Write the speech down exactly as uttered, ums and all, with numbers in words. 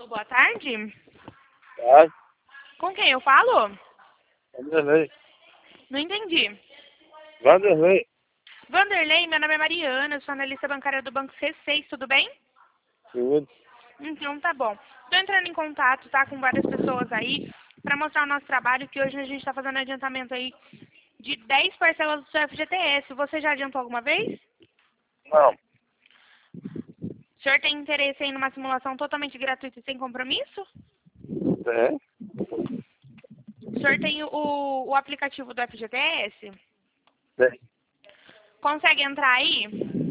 Alô, boa tarde. Tá? Com quem eu falo? Vanderlei. Não entendi. Vanderlei. Vanderlei, meu nome é Mariana, eu sou analista bancária do Banco C seis, tudo bem? Tudo. Então tá bom. Estou entrando em contato, tá, com várias pessoas aí para mostrar o nosso trabalho, que hoje a gente está fazendo adiantamento aí de dez parcelas do seu F G T S. Você já adiantou alguma vez? Não. O senhor tem interesse em numa simulação totalmente gratuita e sem compromisso? Tem? O senhor tem o, o aplicativo do F G T S? Tem. Consegue entrar aí?